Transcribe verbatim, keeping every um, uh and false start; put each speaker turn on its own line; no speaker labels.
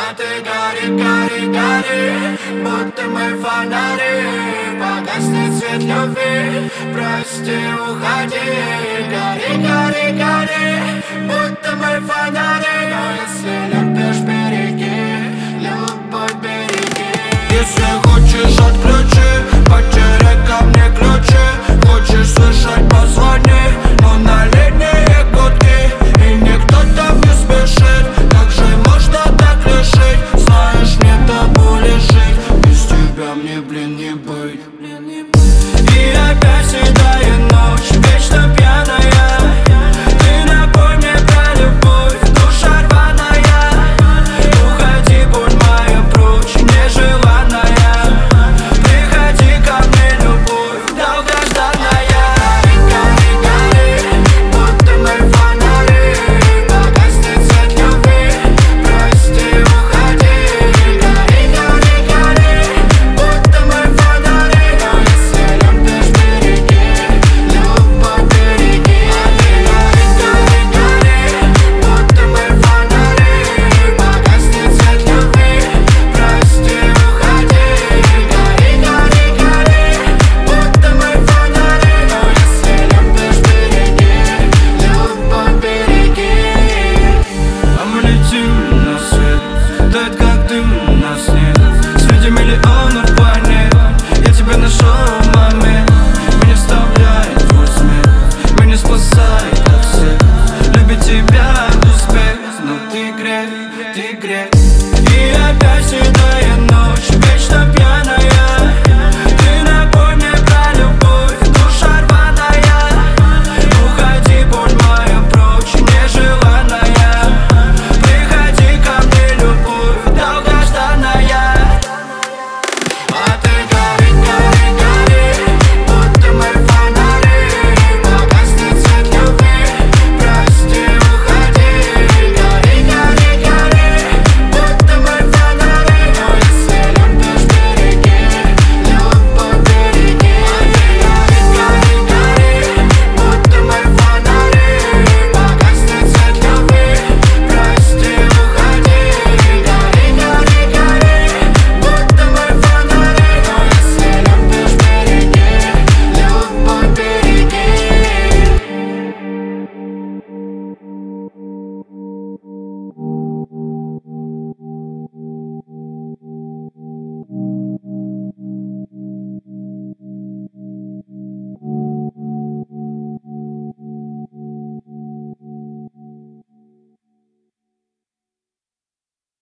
А ты гори, гори, гори, будто мы фонари. Погаснет свет любви, прости, уходи. Гори, гори, гори, будто мы фонари. Но если любишь, береги, любовь береги. Если хочешь, отключи, потеряй ко мне ключи. Хочешь слышать, позвони, но на линии гудки, и никто там не спешит. Как же можно так лишить? Знаешь, мне табу лежит. Без тебя мне, блин, не быть. И опять седая ночь, вечно пьяная. Ты напомни про любовь, душа рваная. Уходи, будь моя прочь, нежеланная. Приходи ко мне, любовь долгожданная. Гори, гори, будто мы фонари. Погаснет свет любви, прости, уходи. Гори, гори, гори, будто мы фонари. Но если любишь, береги, любовь береги. Гори, гори, гори, будто мы фонари. Погаснет свет любви, прости, уходи. Гори, гори, гори, будто мы фонари. Но если любишь, береги, любовь береги. А мы летим на свет, тает как дым на снег. Среди миллионов планет я тебя нашел в момент. Меня вставляет твой смех, меня спасает от всех. Любить тебя успех, но ты грех, ты грех. И опять седая